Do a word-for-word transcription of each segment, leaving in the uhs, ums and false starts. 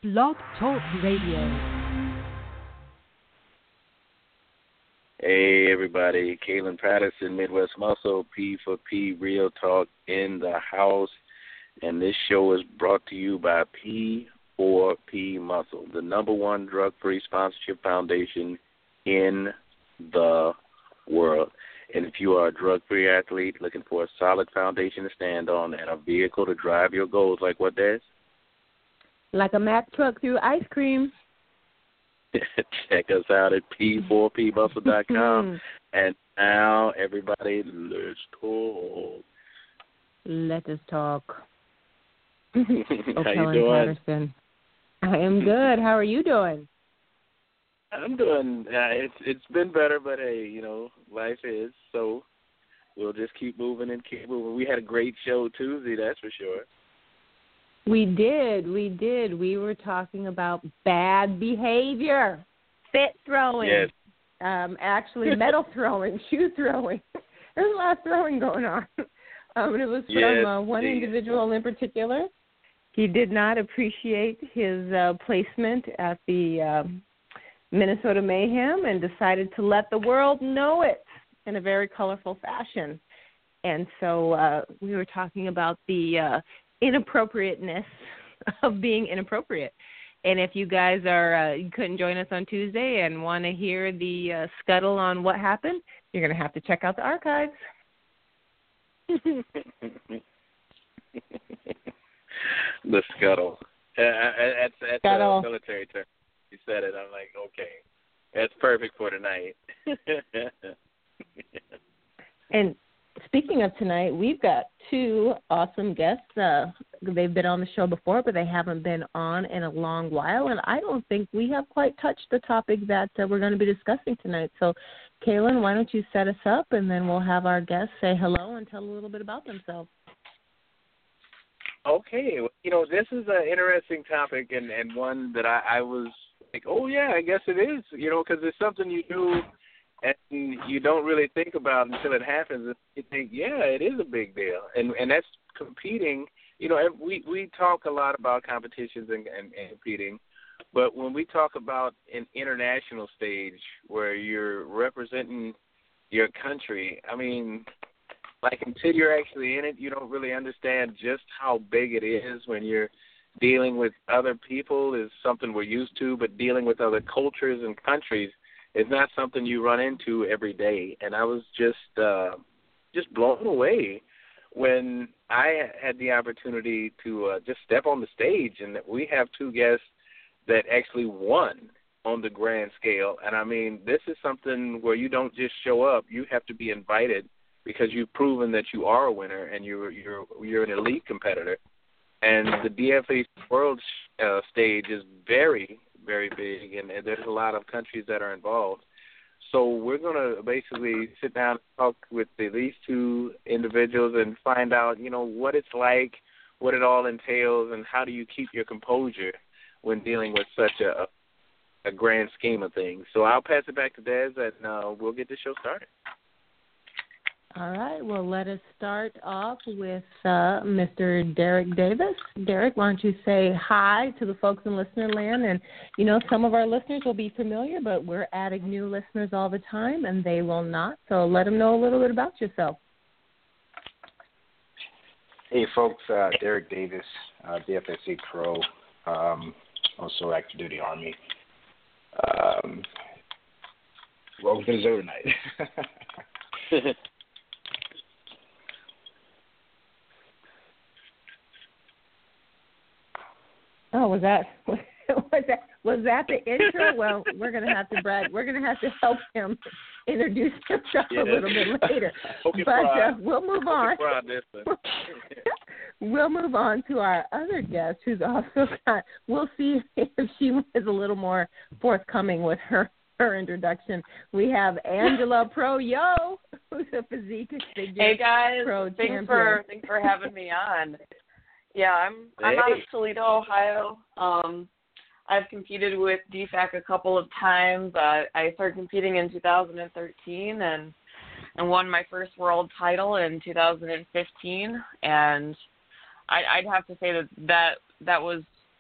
Blog Talk Radio. Hey, everybody. Kalen Patterson, Midwest Muscle, P for P, Real Talk in the house. And this show is brought to you by P for P Muscle, the number one drug-free sponsorship foundation in the world. And if you are a drug-free athlete looking for a solid foundation to stand on and a vehicle to drive your goals, like what, Des? Like a Mack truck through ice cream. Check us out at P four P muscle dot com. And now, everybody, let's talk. Let us talk. How oh, you Kellen doing? Patterson. I am good. How are you doing? I'm doing. Uh, it's it's been better, but hey, you know, life is, so we'll just keep moving and keep moving. We had a great show Tuesday, that's for sure. We did. We did. We were talking about bad behavior, fit throwing, Yes. um, actually medal throwing, shoe throwing. There's a lot of throwing going on. Um, and it was from Yes, uh, one indeed. individual in particular. He did not appreciate his uh, placement at the um, Minnesota Mayhem and decided to let the world know it in a very colorful fashion. And so uh, we were talking about the uh, inappropriateness of being inappropriate. And if you guys are uh, you couldn't join us on Tuesday and want to hear the uh, scuttle on what happened, you're going to have to check out the archives. The scuttle. Uh, that's that's Scuttle. a military term. You said it. I'm like, okay, that's perfect for tonight. And speaking of tonight, we've got two awesome guests. Uh, they've been on the show before, but they haven't been on in a long while, and I don't think we have quite touched the topic that uh, we're going to be discussing tonight. So, Kaylin, why don't you set us up, and then we'll have our guests say hello and tell a little bit about themselves. Okay, well, you know, this is an interesting topic and, and one that I, I was like, oh, yeah, I guess it is, you know, because it's something you do and you don't really think about until it happens. And you think, yeah, it is a big deal. And and that's competing. You know, we, we talk a lot about competitions and, and, and competing, but when we talk about an international stage where you're representing your country, I mean, like until you're actually in it, you don't really understand just how big it is when you're dealing with other people is something we're used to, but dealing with other cultures and countries is not something you run into every day. And I was just uh, just blown away when I had the opportunity to uh, just step on the stage, and that we have two guests that actually won on the grand scale. And, I mean, this is something where you don't just show up. You have to be invited because you've proven that you are a winner and you're you're you're an elite competitor. And the D F A World uh, stage is very, very big, and, and there's a lot of countries that are involved. So we're going to basically sit down and talk with the, these two individuals and find out, you know, what it's like, what it all entails, and how do you keep your composure when dealing with such a, a grand scheme of things. So I'll pass it back to Des, and uh, we'll get the show started. All right. Well, let us start off with uh, Mister Derek Davis. Derek, why don't you say hi to the folks in listener land? And, you know, some of our listeners will be familiar, but we're adding new listeners all the time, and they will not. So let them know a little bit about yourself. Hey, folks. Uh, Derek Davis, uh, D F S A Pro, um, also active duty Army. Um, welcome to Zone Night. Oh, was that was that was that the intro? Well, we're gonna have to Brad. We're gonna have to help him introduce himself Yeah. a little bit later. Hope you're But proud. uh, we'll move Hope on. you're proud of this one. We'll move on to our other guest, who's also got. We'll see if she is a little more forthcoming with her her introduction. We have Angela Pro Yo, who's a physique figure. Hey guys, pro thanks champion. for thanks for having me on. Yeah, I'm I'm out of Hey. Toledo, Ohio. Um, I've competed with D F A C a couple of times. Uh, I started competing in two thousand thirteen and and won my first world title in two thousand fifteen. And I, I'd have to say that, that that was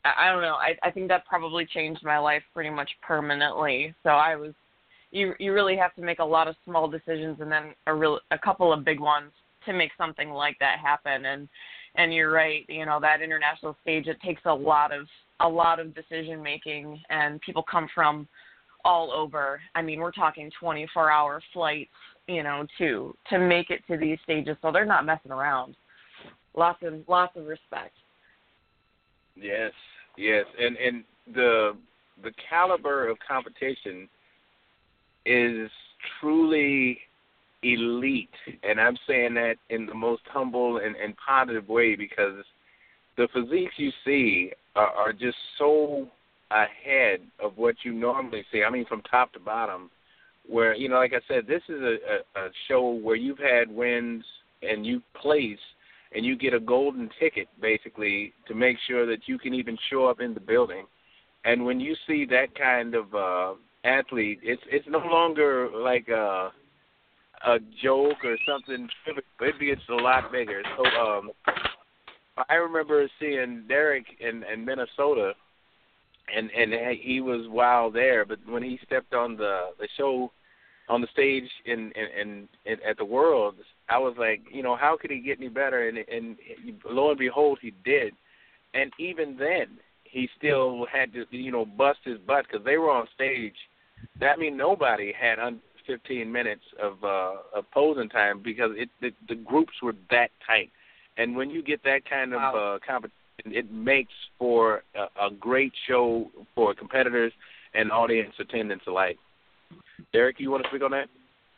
I, I don't know. I, I think that probably changed my life pretty much permanently. So I was, you you really have to make a lot of small decisions and then a real a couple of big ones to make something like that happen. And and you're right. You know, that international stage, it takes a lot of a lot of decision making, and people come from all over. I mean, we're talking twenty-four hour flights, you know, to to make it to these stages. So they're not messing around. Lots of lots of respect. Yes, yes, and and the the caliber of competition is truly elite, and I'm saying that in the most humble and, and positive way, because the physiques you see are, are just so ahead of what you normally see. I mean, from top to bottom, where, you know, like I said, this is a, a, a show where you've had wins and you place and you get a golden ticket, basically, to make sure that you can even show up in the building. And when you see that kind of uh, athlete, it's it's no longer like a, a joke or something. It gets a lot bigger. So um, I remember seeing Derek in, in Minnesota, and, and he was wild there. But when he stepped on the, the show, on the stage in, in, in, in at the Worlds, I was like, you know, how could he get any better? And, and lo and behold, he did. And even then, he still had to, you know, bust his butt because they were on stage. That means nobody had under fifteen minutes of uh, of posing time because it the, the groups were that tight. And when you get that kind of wow. uh, competition, it makes for a, a great show for competitors and audience attendance alike. Derek, you want to speak on that?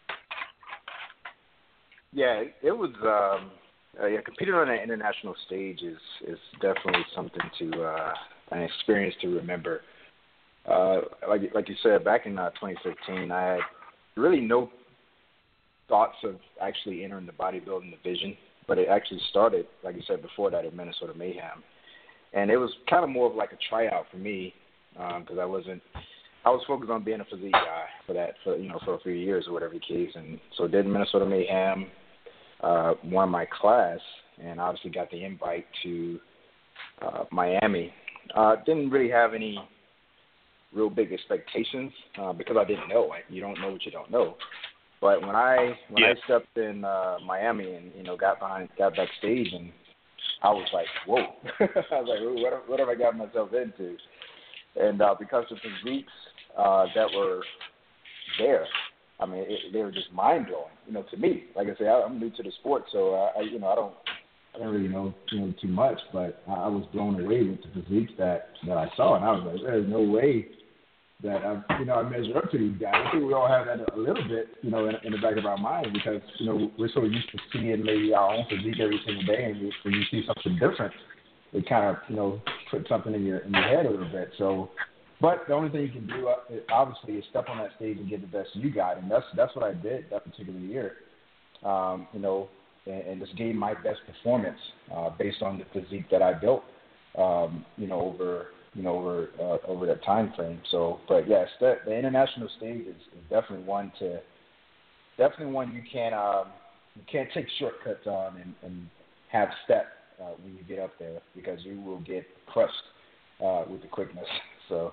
Yeah, it was. Um, uh, yeah, competing on an international stage is is definitely something to uh, an experience to remember. Uh, like like you said, back in uh, twenty fifteen, I had really no thoughts of actually entering the bodybuilding division, but it actually started, like you said before that, at Minnesota Mayhem, and it was kind of more of like a tryout for me because um, I wasn't. I was focused on being a physique guy for that, for you know, for a few years or whatever the case, and so did Minnesota Mayhem. Uh, won my class, and obviously got the invite to uh, Miami. Uh, didn't really have any real big expectations uh, because I didn't know. You don't know what you don't know. But when I when yeah. I stepped in uh, Miami and you know got behind, got backstage, and I was like, whoa! I was like, what, what have I got myself into? And uh, because of the physiques uh, that were there. I mean, it, they were just mind blowing, you know, to me. Like I say, I, I'm new to the sport, so I, I, you know, I don't, I don't really know, you know too much. But I was blown away with the physiques that, that I saw, and I was like, there's no way that I, you know, I measure up to these guys. I think we all have that a little bit, you know, in, in the back of our mind because you know we're so used to seeing maybe our own physique every single day, and when you see something different, it kind of, you know, put something in your in your head a little bit. So. But the only thing you can do, obviously, is step on that stage and get the best you got, and that's that's what I did that particular year. Um, you know, and, and just gave my best performance uh, based on the physique that I built. Um, you know, over you know over uh, over that time frame. So, but yes, the, the international stage is, is definitely one to definitely one you can't um, you can't take shortcuts on and, and have step uh, when you get up there because you will get crushed uh, with the quickness. So.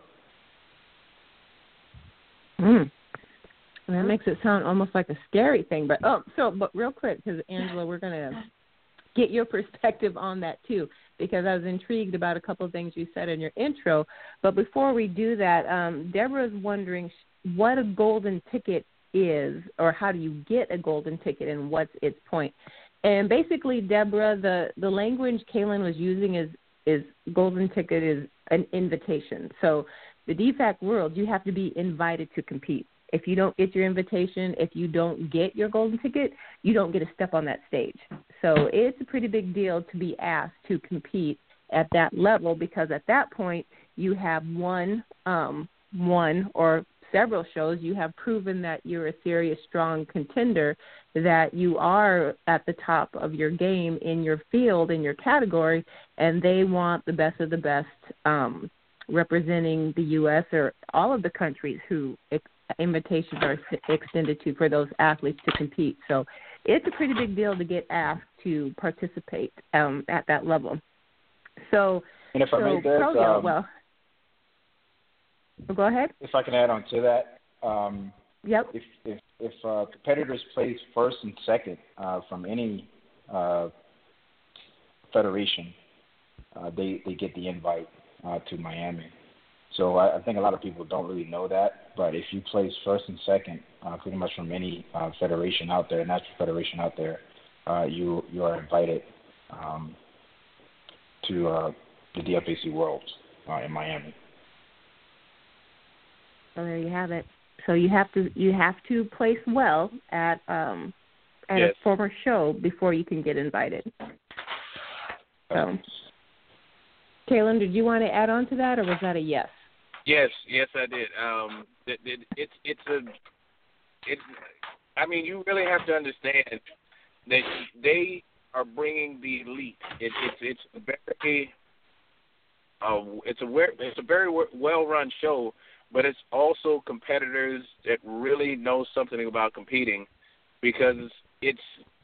Mm. And that makes it sound almost like a scary thing. But oh, so but real quick, because Angela, we're gonna get your perspective on that too, because I was intrigued about a couple of things you said in your intro. But before we do that, um, Deborah's wondering what a golden ticket is, or how do you get a golden ticket, and what's its point. And basically, Deborah, the the language Kaylin was using is is golden ticket is an invitation. So the D FAC world, you have to be invited to compete. If you don't get your invitation, if you don't get your golden ticket, you don't get a step on that stage. So it's a pretty big deal to be asked to compete at that level because at that point you have won um, one or several shows. You have proven that you're a serious, strong contender, that you are at the top of your game in your field, in your category, and they want the best of the best um, representing the U S or all of the countries who ex- invitations are extended to for those athletes to compete. So it's a pretty big deal to get asked to participate um, at that level. So, and if so I may, this, Froyo, um, well, well, go ahead. If I can add on to that, um, Yep. if if, if uh, competitors place first and second uh, from any uh, federation, uh, they they get the invite uh, to Miami. So I, I think a lot of people don't really know that. But if you place first and second, uh, pretty much from any uh, federation out there, natural federation out there, uh, you you are invited um, to uh, the D F A C Worlds uh, in Miami. So there you have it. So you have to you have to place well at um, at Yes. a former show before you can get invited. So, Kaylin, did you want to add on to that, or was that a yes? Yes, yes, I did. Um, it, it, it's it's a it's. I mean, you really have to understand that they are bringing the elite. It, it's it's a very uh, it's a we- it's a very well run show, but it's also competitors that really know something about competing, because it's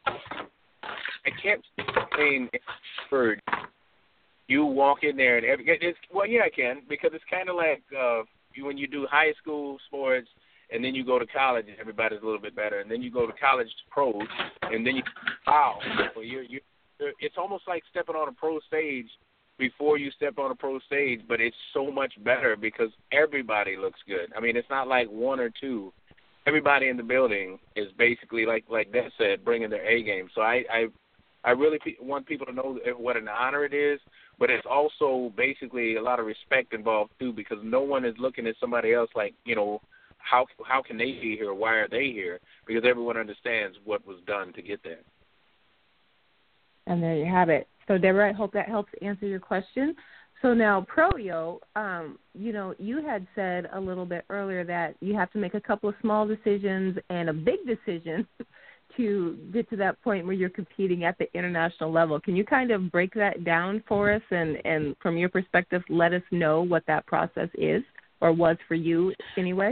I can't explain word. You walk in there and every, it's well, yeah, I can, because it's kind of like uh, you, when you do high school sports and then you go to college and everybody's a little bit better, and then you go to college pros and then you wow, well, you're, you're, it's almost like stepping on a pro stage before you step on a pro stage, but it's so much better because everybody looks good. I mean, it's not like one or two. Everybody in the building is basically, like like Des said, bringing their A game. So I, I I really pe- want people to know what an honor it is, but it's also basically a lot of respect involved too, because no one is looking at somebody else like, you know, how how can they be here? Why are they here? Because everyone understands what was done to get there. And there you have it. So, Deborah, I hope that helps answer your question. So now, Froyo, um, you know, you had said a little bit earlier that you have to make a couple of small decisions and a big decision to get to that point where you're competing at the international level. Can you kind of break that down for us and, and from your perspective, let us know what that process is or was for you anyway?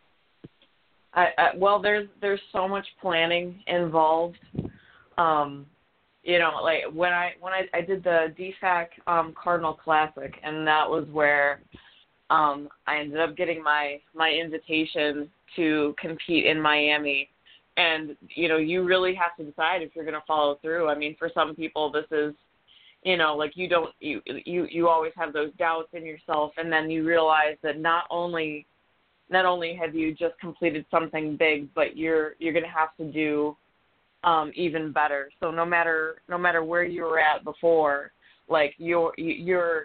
I, I, well, there's there's so much planning involved. Um, you know, like when I when I, I did the D FAC um, Cardinal Classic, and that was where um, I ended up getting my my invitation to compete in Miami. And, you know, you really have to decide if you're going to follow through. I mean, for some people, this is, you know, like you don't, you, you, you always have those doubts in yourself. And then you realize that not only, not only have you just completed something big, but you're, you're going to have to do um, even better. So no matter, no matter where you were at before, like your, your,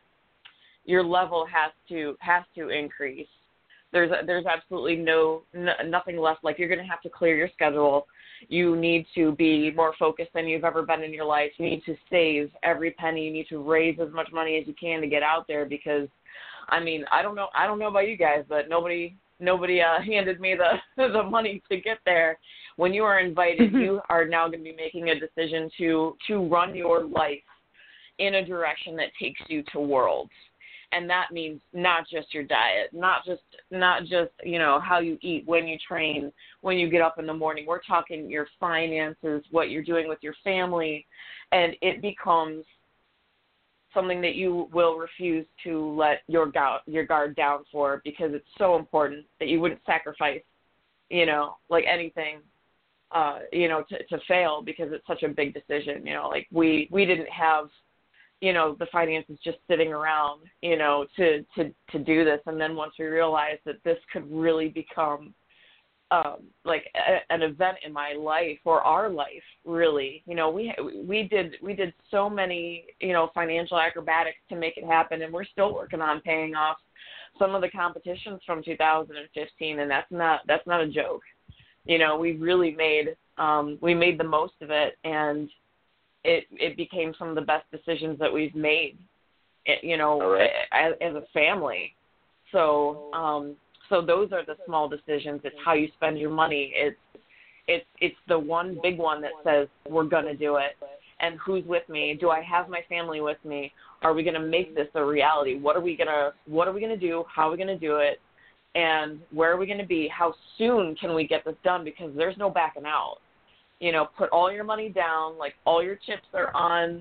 your level has to, has to increase. There's there's absolutely no, no nothing left. Like, you're going to have to clear your schedule. You need to be more focused than you've ever been in your life. You need to save every penny. You need to raise as much money as you can to get out there, because, I mean, I don't know I don't know about you guys, but nobody nobody uh, handed me the the money to get there. When you are invited, you are now going to be making a decision to to run your life in a direction that takes you to Worlds. And that means not just your diet, not just, not just, you know, how you eat, when you train, when you get up in the morning. We're talking your finances, what you're doing with your family, and it becomes something that you will refuse to let your guard, your guard down for, because it's so important that you wouldn't sacrifice, you know, like anything, uh, you know, to, to fail, because it's such a big decision. You know, like we, we didn't have, you know, the finances just sitting around, you know, to, to, to do this. And then once we realized that this could really become um, like a, an event in my life, or our life, really, you know, we, we did, we did so many, you know, financial acrobatics to make it happen. And we're still working on paying off some of the competitions from two thousand fifteen. And that's not, that's not a joke. You know, we really made, um, we made the most of it. And It it became some of the best decisions that we've made, you know, right. as, as a family. So um, so those are the small decisions. It's how you spend your money. It's it's it's the one big one that says we're gonna do it. And who's with me? Do I have my family with me? Are we gonna make this a reality? What are we gonna What are we gonna do? How are we gonna do it? And where are we gonna be? How soon can we get this done? Because there's no backing out. You know, put all your money down, like all your chips are on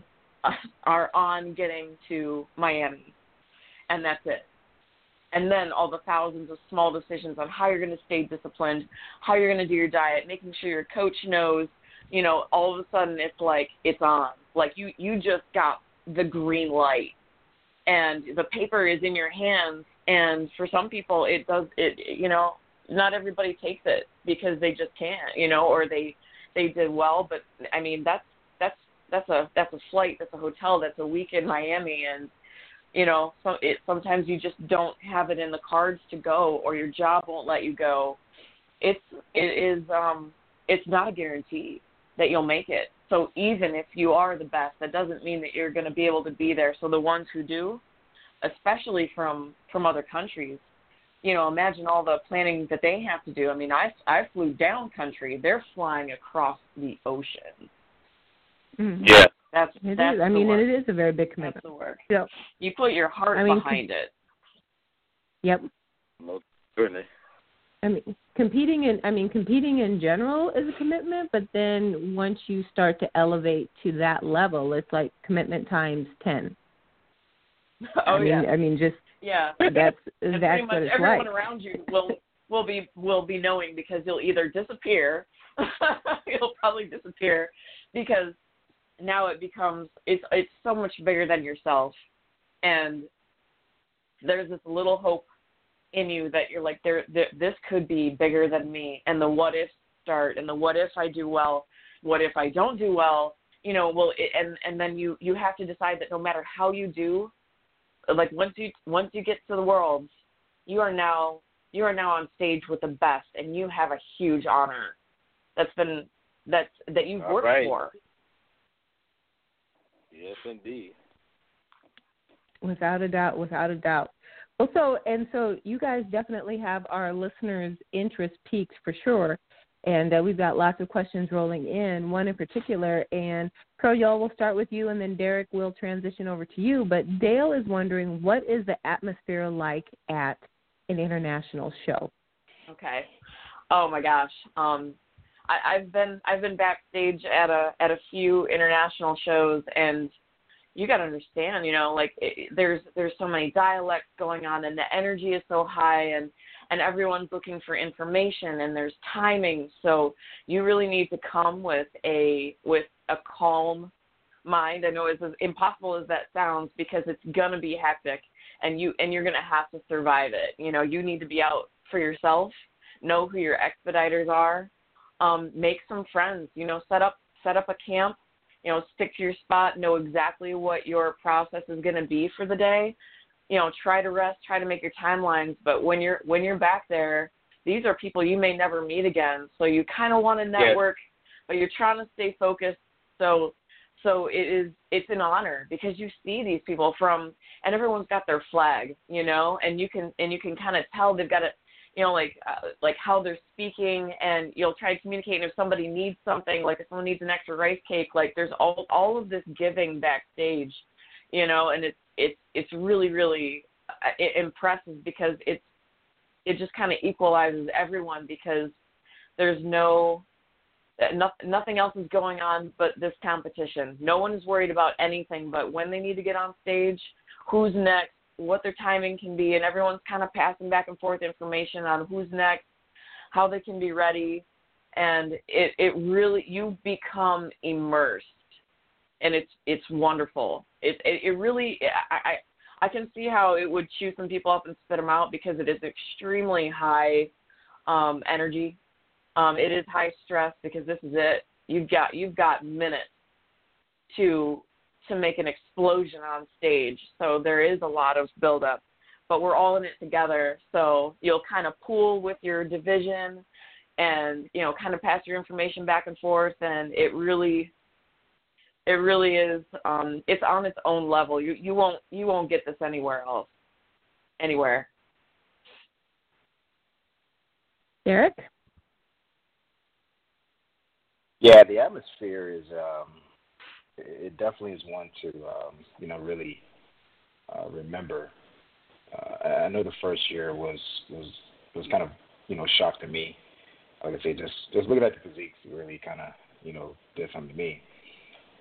are on getting to Miami, and that's it. And then all the thousands of small decisions on how you're going to stay disciplined, how you're going to do your diet, making sure your coach knows, you know, all of a sudden it's like it's on. Like you, you just got the green light, and the paper is in your hands. And for some people, it does, it, you know, not everybody takes it because they just can't, you know, or they, they did well. But, I mean, that's, that's, that's a, that's a flight, that's a hotel, that's a week in Miami, and, you know, so it, sometimes you just don't have it in the cards to go, or your job won't let you go. It's it is um it's not a guarantee that you'll make it. So even if you are the best, that doesn't mean that you're going to be able to be there. So the ones who do, especially from from other countries, you know, imagine all the planning that they have to do. I mean, I I flew down country. They're flying across the ocean. Mm-hmm. Yeah. That's, It that's is. I mean, work. it is a very big commitment. That's the work. So, you put your heart I mean, behind it. Yep. Most certainly. I mean, competing in I mean, competing in general is a commitment, but then once you start to elevate to that level, it's like commitment times ten. Oh I mean, yeah. I mean, just yeah. that's and that's pretty much what it's everyone like. around you will will be will be knowing, because you'll either disappear, you'll probably disappear, because now it becomes it's it's so much bigger than yourself, and there's this little hope in you that you're like, there, there this could be bigger than me, and the what ifs start, and the what if I do well, what if I don't do well, you know, well, it, and and then you you have to decide that no matter how you do, like once you once you get to the Worlds, you are now you are now on stage with the best, and you have a huge honor that's been that's that you've All worked right. for. Yes, indeed. Without a doubt, without a doubt. Well, so and so you guys definitely have our listeners' interest peaked for sure, and uh, we've got lots of questions rolling in. One in particular, and Pro, y'all, we'll start with you, and then Derek will transition over to you. But Dale is wondering, what is the atmosphere like at an international show? Okay. Oh my gosh. Um, I, I've been I've been backstage at a at a few international shows, and you got to understand, you know, like it, there's there's so many dialects going on, and the energy is so high, and and everyone's looking for information, and there's timing. So you really need to come with a with a calm mind. I know it's as impossible as that sounds, because it's gonna be hectic, and you and you're gonna have to survive it. You know, you need to be out for yourself, know who your expediters are, um, make some friends. You know, set up set up a camp. You know, stick to your spot, know exactly what your process is going to be for the day. You know, try to rest, try to make your timelines. But when you're when you're back there, these are people you may never meet again. So you kind of want to network, yes. but you're trying to stay focused. So so it is it's an honor, because you see these people from, and everyone's got their flag, you know, and you can and you can kind of tell they've got it. You know, like uh, like how they're speaking, and you'll try to communicate. And if somebody needs something, like if someone needs an extra rice cake, like there's all all of this giving backstage, you know, and it's it's it's really really uh, it impresses, because it's it just kind of equalizes everyone, because there's no, no nothing else is going on but this competition. No one is worried about anything but when they need to get on stage, who's next, what their timing can be, and everyone's kind of passing back and forth information on who's next, how they can be ready, and it, it really, you become immersed, and it's it's wonderful. It it, it really, I, I I can see how it would chew some people up and spit them out, because it is extremely high um, energy. Um, it is high stress, because this is it. You've got you've got minutes to. to make an explosion on stage. So there is a lot of buildup, but we're all in it together. So you'll kind of pool with your division, and, you know, kind of pass your information back and forth. And it really, it really is, um, it's on its own level. You, you won't, you won't get this anywhere else, anywhere. Derek? Yeah, the atmosphere is, um, it definitely is one to, um, you know, really uh, remember. Uh, I know the first year was, was was kind of, you know, shock to me. Like I say, just just looking at the physiques really kind of, you know, did something to me.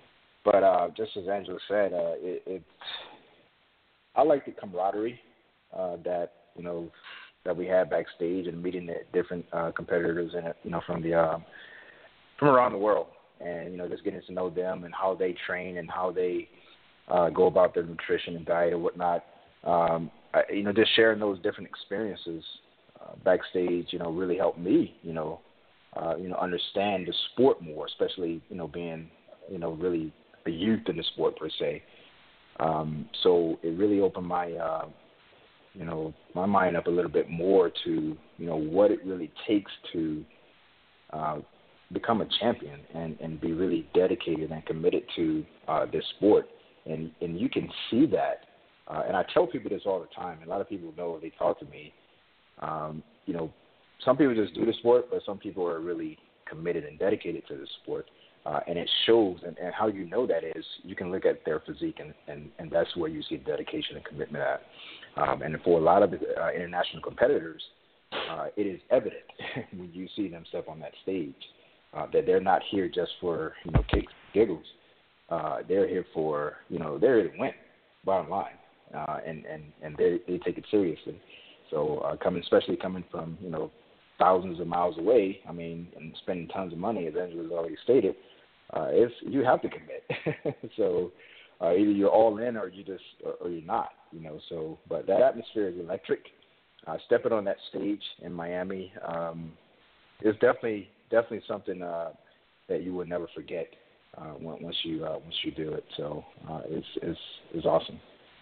But uh, just as Angela said, uh, it, it's I like the camaraderie uh, that you know that we have backstage and meeting the different uh, competitors and you know from the uh, from around the world, and you know just getting to know them and how they train and how they uh, go about their nutrition and diet and whatnot. Um, I, you know, just sharing those different experiences uh, backstage, you know, really helped me, you know, uh, you know, understand the sport more, especially you know being you know really a youth in the sport per se. Um, so it really opened my, uh, you know, my mind up a little bit more to, you know, what it really takes to uh, become a champion and, and be really dedicated and committed to uh, this sport. And, and you can see that. Uh, and I tell people this all the time. And a lot of people know when they talk to me, um, you know, some people just do the sport, but some people are really committed and dedicated to the sport. Uh, and it shows, and, and how you know that is you can look at their physique, and, and, and that's where you see dedication and commitment at. Um, and for a lot of uh, international competitors, uh, it is evident when you see them step on that stage uh, that they're not here just for, you know, kicks and giggles. Uh, they're here for, you know, they're here to win, bottom line, uh, and, and, and they, they take it seriously. So uh, coming, especially coming from, you know, thousands of miles away, I mean, and spending tons of money, as Angela's already stated, Uh, it's, you have to commit. so uh, either you're all in or you just or, or you're not, you know. So, but that atmosphere is electric. Uh, stepping on that stage in Miami um, is definitely definitely something uh, that you will never forget uh, once you uh, once you do it. So uh, it's it's it's awesome.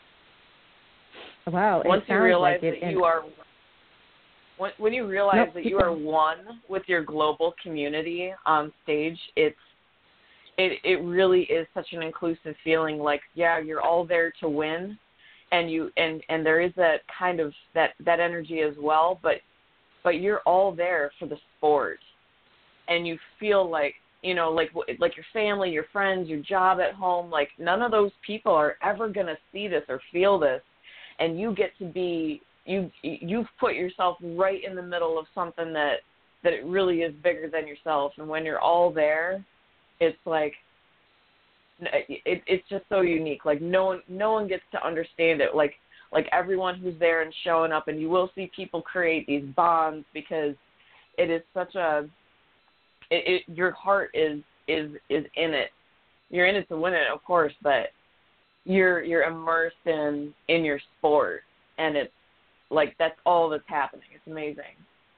Wow! Once you realize like that you are when, when you realize nope, that you are one with your global community on stage, it's It it really is such an inclusive feeling. Like, yeah, you're all there to win, and you and, and there is that kind of that, that energy as well. But but you're all there for the sport, and you feel like you know like like your family, your friends, your job at home. Like none of those people are ever gonna see this or feel this, and you get to be you you've put yourself right in the middle of something that that it really is bigger than yourself. And when you're all there, it's like it, it's just so unique. Like no one, no one gets to understand it. Like like everyone who's there and showing up, and you will see people create these bonds because it is such a. It, it, your heart is is is in it. You're in it to win it, of course, but you're you're immersed in in your sport, and it's like that's all that's happening. It's amazing.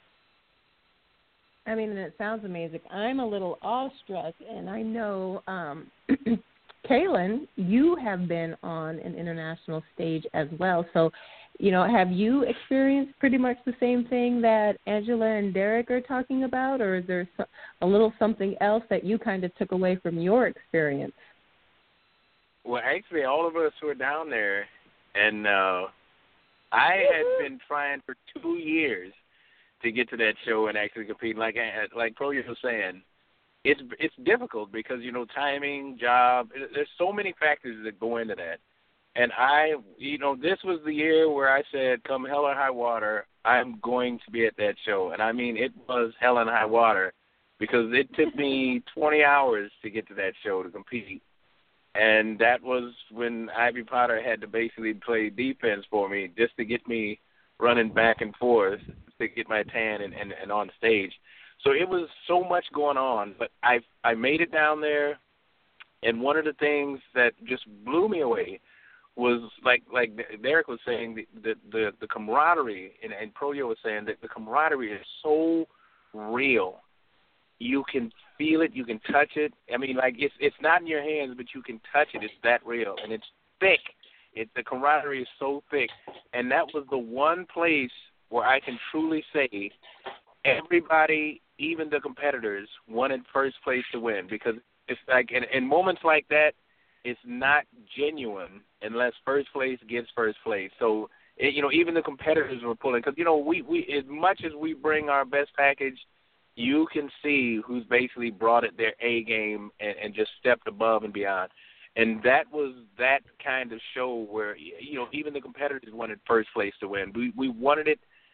I mean, and it sounds amazing. I'm a little awestruck, and I know, um, Kaylin, you have been on an international stage as well. So, you know, have you experienced pretty much the same thing that Angela and Derek are talking about, or is there a little something else that you kind of took away from your experience? Well, actually, all of us were down there, and uh, I had been trying for two years to get to that show and actually compete. Like like Pro was saying, it's it's difficult because, you know, timing, job, there's so many factors that go into that. And I, you know, this was the year where I said, come hell or high water, I'm going to be at that show. And I mean, it was hell and high water because it took me twenty hours to get to that show to compete. And that was when Ivy Potter had to basically play defense for me just to get me running back and forth to get my tan and, and, and on stage. So it was so much going on, but I I made it down there, and one of the things that just blew me away was, like like Derek was saying, the the, the, the camaraderie, and, and Proyo was saying that the camaraderie is so real. You can feel it, you can touch it. I mean, like, it's it's not in your hands, but you can touch it. It's that real, and it's thick. It, the camaraderie is so thick, and that was the one place where I can truly say everybody, even the competitors, wanted first place to win, because it's like in, in moments like that, it's not genuine unless first place gets first place. So, it, you know, even the competitors were pulling, because, you know, we, we as much as we bring our best package, you can see who's basically brought it their A game and, and just stepped above and beyond. And that was that kind of show where, you know, even the competitors wanted first place to win. We we wanted it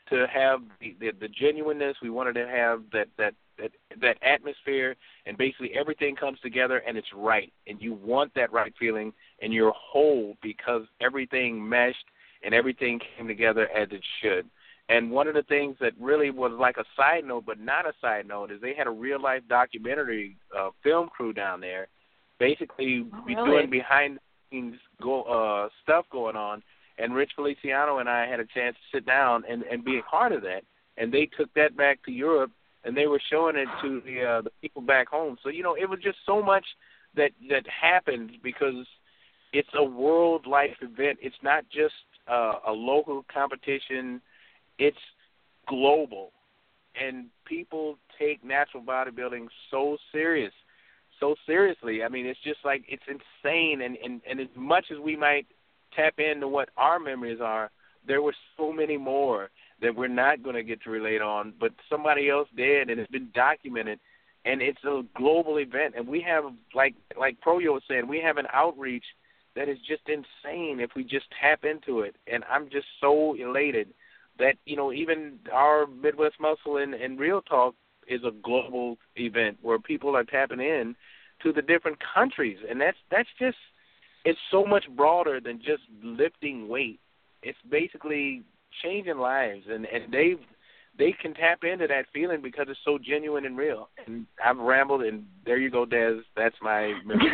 to have the, the, the genuineness. We wanted to have that, that, that, that atmosphere, and basically everything comes together and it's right. And you want that right feeling, and you're whole because everything meshed and everything came together as it should. And one of the things that really was like a side note, but not a side note, is they had a real-life documentary uh, film crew down there, basically oh, be really? doing behind-the-scenes go, uh, stuff going on. And Rich Feliciano and I had a chance to sit down and, and be a part of that. And they took that back to Europe, and they were showing it to the uh, the people back home. So, you know, it was just so much that, that happened because it's a world-life event. It's not just uh, a local competition. It's global, and people take natural bodybuilding so serious, so seriously. I mean, it's just like it's insane, and, and, and as much as we might tap into what our memories are, there were so many more that we're not going to get to relate on, but somebody else did, and it's been documented, and it's a global event. And we have, like like Proyo was saying, we have an outreach that is just insane if we just tap into it, and I'm just so elated that, you know, even our Midwest Muscle and, and Real Talk is a global event where people are tapping in to the different countries. And that's that's just, it's so much broader than just lifting weight. It's basically changing lives. And, and they've, they can tap into that feeling because it's so genuine and real. And I've rambled, and there you go, Des. That's my memory.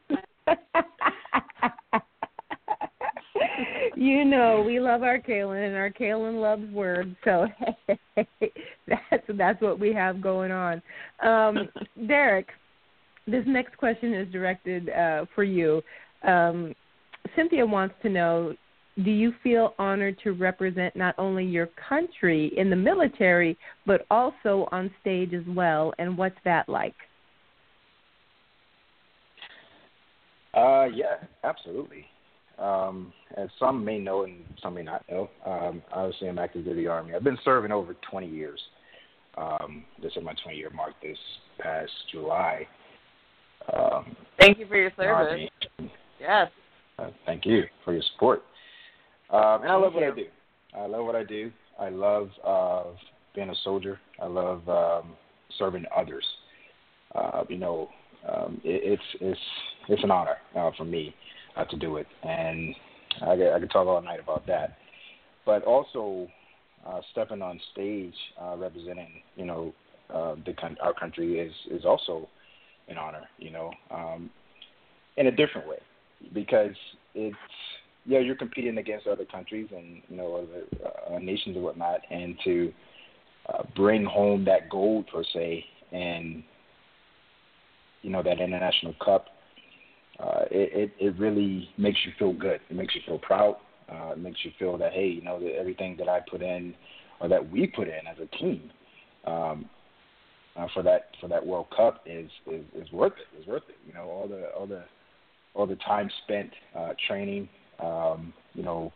You know, we love our Kaylin, and our Kaylin loves words, so hey, that's that's what we have going on. Um, Derek, this next question is directed uh, for you. Um, Cynthia wants to know, do you feel honored to represent not only your country in the military, but also on stage as well, and what's that like? Uh, yeah, absolutely. Um, as some may know and some may not know, um, obviously I'm active duty Army. I've been serving over twenty years. Um, this is my twenty-year mark this past July. Um, Thank you for your service. Army. Yes. Uh, thank you for your support. Um, and I love Thank what you. I do. I love what I do. I love uh, being a soldier. I love um, serving others. Uh, you know, um, it, it's it's it's an honor uh, for me uh, to do it, and I, I could talk all night about that. But also uh, stepping on stage, uh, representing, you know, uh, the our country is is also an honor. You know, um, in a different way, because it's yeah, you're competing against other countries and, you know, other uh, nations and whatnot, and to uh, bring home that gold per se, and you know, that international cup, uh, it, it it really makes you feel good. It makes you feel proud. Uh, it makes you feel that, hey, you know, that everything that I put in, or that we put in as a team, um, uh, for that for that World Cup is, is is worth it. Is worth it. You know, all the all the all the time spent uh, training. Um, you know,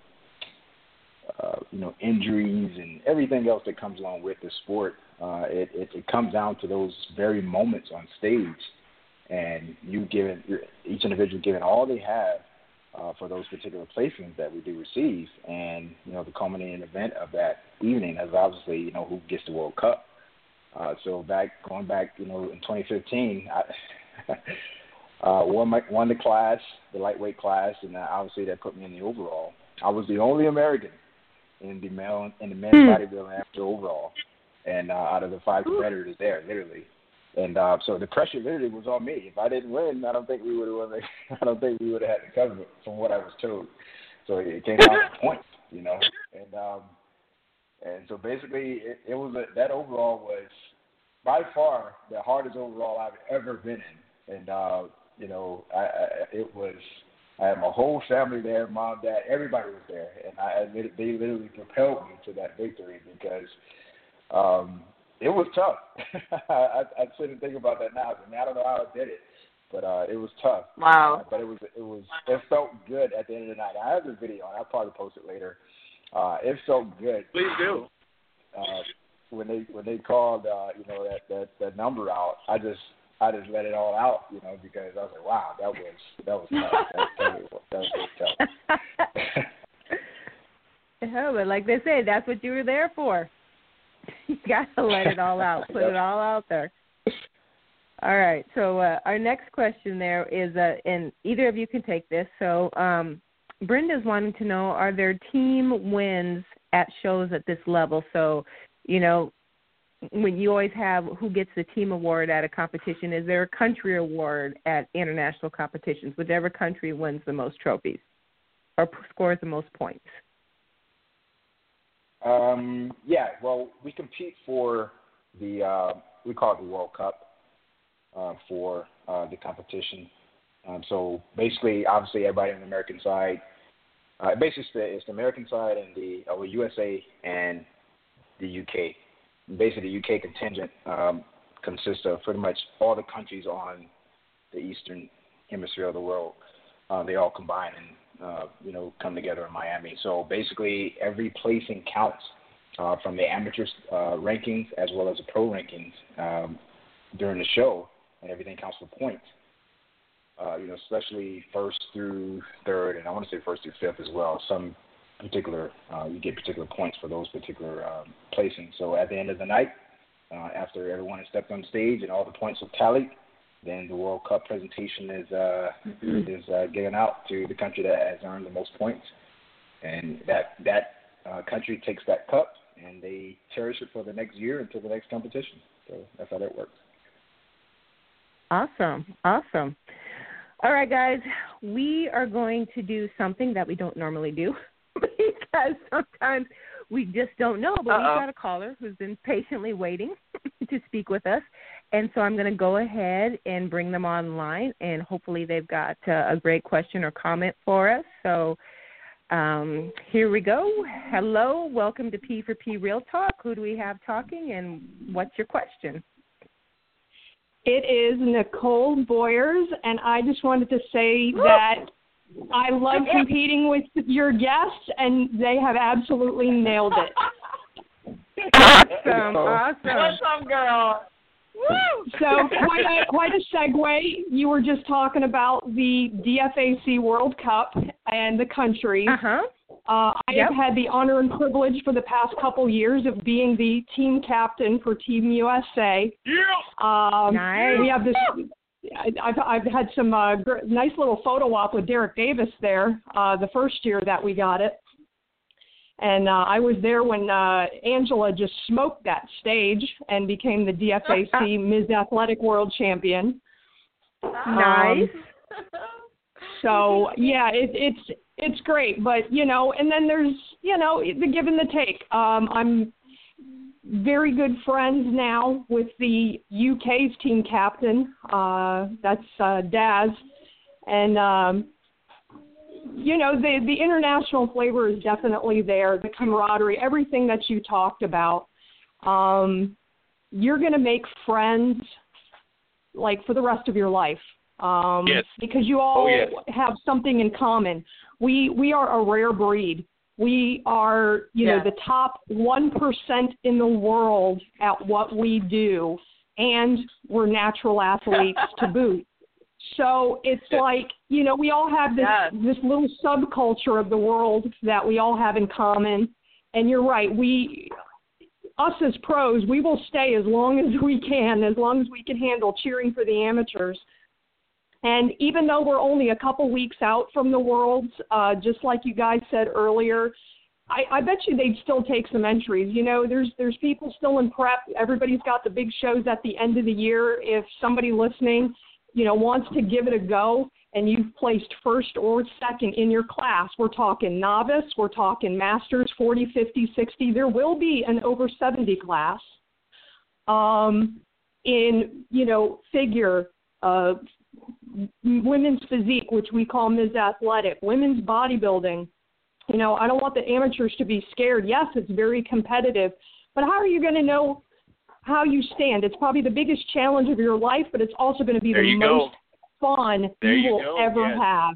uh, you know, injuries and everything else that comes along with the sport. Uh, it, it it comes down to those very moments on stage, and you giving each individual giving all they have uh, for those particular placements that we do receive, and you know, the culminating event of that evening is obviously, you know, who gets the World Cup. Uh, so back going back, you know, in twenty fifteen, I uh, won my won the class, the lightweight class, and obviously that put me in the overall. I was the only American in the male in the men's bodybuilding after overall, and uh, out of the five competitors there, literally. And uh, so the pressure literally was on me. If I didn't win, I don't think we would have won. I don't think we would have had to cover it, from what I was told. So it came down to points, you know. And um, and so basically, it, it was a, that overall was by far the hardest overall I've ever been in. And uh, you know, I, I, it was. I had my whole family there, mom, dad, everybody was there, and I they literally propelled me to that victory because. Um, It was tough. I, I sit and think about that now. I mean, I don't know how I did it, but uh, it was tough. Wow. Uh, but it was, it was, it felt good at the end of the night. I have the video, and I'll probably post it later. Uh, it felt good. Please do. Uh, when they when they called, uh, you know, that, that that number out, I just I just let it all out, you know, because I was like, wow, that was that was tough. That, that, was, that was really tough. Yeah, but like they say, that's what you were there for. You got to let it all out, put it all out there. All right, so uh, our next question there is, uh, and either of you can take this. So um, Brenda's wanting to know, are there team wins at shows at this level? So, you know, when you always have who gets the team award at a competition, is there a country award at international competitions, whichever country wins the most trophies or p- scores the most points? Um, yeah, well, we compete for the, uh, we call it the World Cup uh, for uh, the competition. Um, so basically, obviously, everybody on the American side, uh, basically it's the, it's the American side and the uh, U S A and the U K. Basically, the U K contingent um, consists of pretty much all the countries on the eastern hemisphere of the world. Uh, they all combine and, uh, you know, come together in Miami. So basically, every placing counts uh, from the amateur uh, rankings as well as the pro rankings um, during the show, and everything counts for points. Uh, you know, especially first through third, and I want to say first through fifth as well. Some particular, uh, you get particular points for those particular um, placings. So at the end of the night, uh, after everyone has stepped on stage and all the points are tallied, then the World Cup presentation is uh, mm-hmm. is uh, given out to the country that has earned the most points, and that that uh, country takes that cup and they cherish it for the next year until the next competition. So that's how that works. Awesome, awesome. All right, guys, we are going to do something that we don't normally do because sometimes we just don't know, but Uh-oh. we've got a caller who's been patiently waiting to speak with us, and so I'm going to go ahead and bring them online, and hopefully they've got uh, a great question or comment for us. So um, here we go. Hello, welcome to P for P Real Talk. Who do we have talking, and what's your question? It is Nicole Boyers, and I just wanted to say that I love competing with your guests, and they have absolutely nailed it. Awesome, awesome. What's up, girl? Woo! So quite a, quite a segue. You were just talking about the D F A C World Cup and the countries. Uh-huh. Uh, I yep. have had the honor and privilege for the past couple years of being the team captain for Team U S A. Yeah. Um, nice. We have this. I've I've had some uh, gr- nice little photo op with Derek Davis there uh, the first year that we got it, and uh, I was there when uh, Angela just smoked that stage and became the D F A C Miz Athletic World Champion. Nice. Um, so yeah, it, it's it's great, but you know, and then there's you know the give and the take. Um, I'm very good friends now with the U K's team captain. Uh, that's uh, Daz, and um, you know the the international flavor is definitely there. The camaraderie, everything that you talked about. Um, you're going to make friends like for the rest of your life. Um, yes. Because you all oh, yes. have something in common. We we are a rare breed. We are, you yeah. know, the top one percent in the world at what we do, and we're natural athletes to boot. So it's yes. like, you know, we all have this yes. this little subculture of the world that we all have in common. And you're right, we, us as pros, we will stay as long as we can, as long as we can handle cheering for the amateurs. And even though we're only a couple weeks out from the Worlds, uh, just like you guys said earlier, I, I bet you they'd still take some entries. You know, there's there's people still in prep. Everybody's got the big shows at the end of the year. If somebody listening, you know, wants to give it a go and you've placed first or second in your class, we're talking novice, we're talking masters, forty, fifty, sixty. There will be an over seventy class. Um, in, you know, figure, uh, women's physique, which we call Miz Athletic, women's bodybuilding. You know, I don't want the amateurs to be scared. Yes, it's very competitive, but how are you going to know how you stand? It's probably the biggest challenge of your life, but it's also going to be there the most go. fun there you you will go. ever yes. have.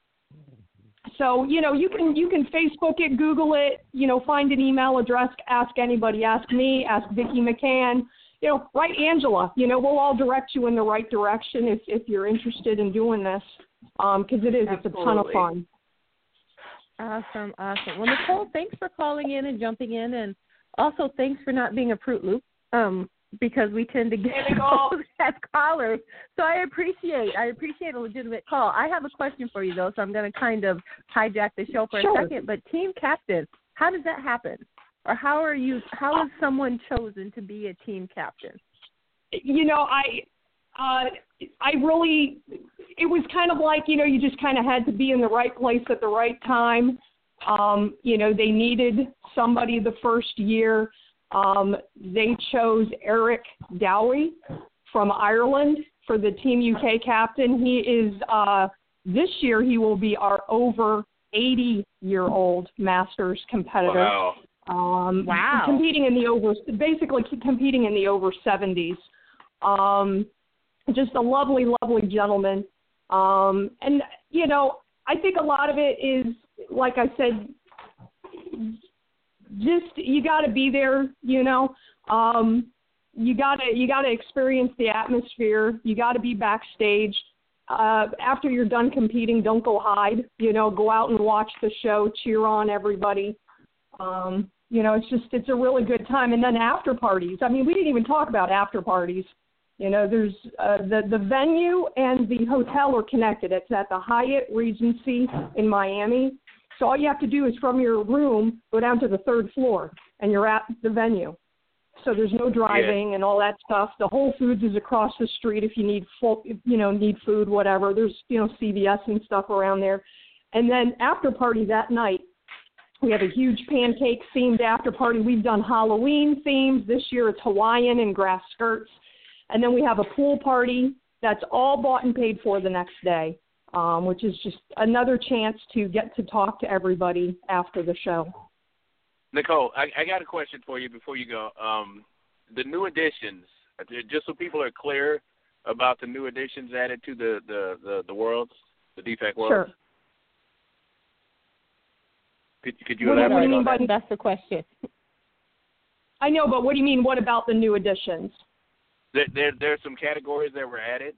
So, you know, you can you can Facebook it, Google it, you know, find an email address, ask anybody, ask me, ask Vicki McCann. You know, write Angela. You know, we'll all direct you in the right direction if, if you're interested in doing this, because um, it is. Absolutely. It's a ton of fun. Awesome, awesome. Well, Nicole, thanks for calling in and jumping in, and also thanks for not being a Fruit Loop, um, because we tend to get calls as callers. So I appreciate, I appreciate a legitimate call. I have a question for you, though, so I'm going to kind of hijack the show for Sure. a second. But team captain, how does that happen? Or how are you, how is someone chosen to be a team captain? You know, I, uh, I really, it was kind of like, you know, you just kind of had to be in the right place at the right time. Um, you know, they needed somebody the first year. Um, they chose Eric Dowie from Ireland for the Team U K captain. He is, uh, this year he will be our over eighty-year-old Masters competitor. Wow. Um, Wow. Competing in the over, basically competing in the over seventies. Um, just a lovely, lovely gentleman. Um, and, you know, I think a lot of it is, like I said, just you got to be there, you know. Um, you got to you got to experience the atmosphere. You got to be backstage. Uh, after you're done competing, don't go hide. You know, go out and watch the show, cheer on everybody. Um, you know, it's just it's a really good time. And then after parties. I mean, we didn't even talk about after parties. You know, there's uh, the the venue and the hotel are connected. It's at the Hyatt Regency in Miami. So all you have to do is from your room go down to the third floor, and you're at the venue. So there's no driving yeah. and all that stuff. The Whole Foods is across the street if you need full, you know, need food, whatever. There's you know C V S and stuff around there. And then after party that night, we have a huge pancake themed after party. We've done Halloween themes. This year it's Hawaiian and grass skirts. And then we have a pool party that's all bought and paid for the next day, um, which is just another chance to get to talk to everybody after the show. Nicole, I, I got a question for you before you go. Um, the new additions, just so people are clear about the new additions added to the, the, the, the worlds, the D FAC worlds. Sure. Could, could you what elaborate do you mean on by that? That's the question. I know, but what do you mean, what about the new additions? There, there, there are some categories that were added.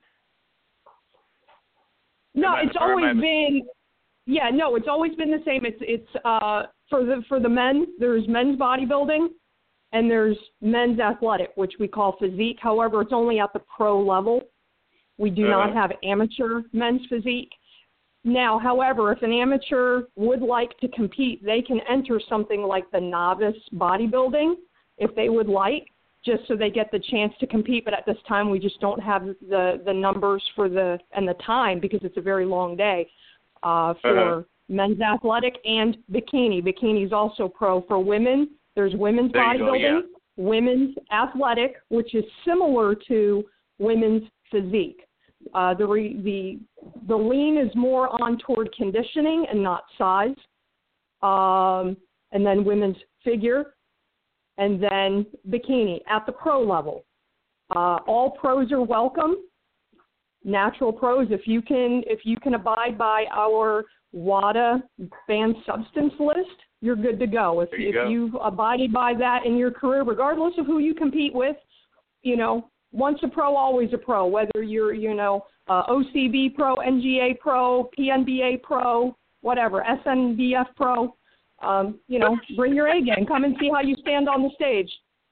No, I, it's always been, yeah, no, it's always been the same. It's it's uh for the for the men. There's men's bodybuilding, and there's men's athletic, which we call physique. However, it's only at the pro level. We do uh, not have amateur men's physique. Now, however, if an amateur would like to compete, they can enter something like the novice bodybuilding, if they would like, just so they get the chance to compete. But at this time, we just don't have the, the numbers for the and the time because it's a very long day uh, for uh-huh. men's athletic and bikini. Bikini is also pro. For women, there's women's there bodybuilding, go, yeah. women's athletic, which is similar to women's physique. Uh, the, re, the the lean is more on toward conditioning and not size. Um, and then women's figure. And then bikini at the pro level. Uh, all pros are welcome. Natural pros, if you can, if you can abide by our WADA banned substance list, you're good to go. If, you if go. you've abided by that in your career, regardless of who you compete with, you know, once a pro, always a pro. Whether you're, you know, uh, O C B pro, N G A pro, P N B A pro, whatever, S N B F pro. Um, you know, bring your A game. Come and see how you stand on the stage.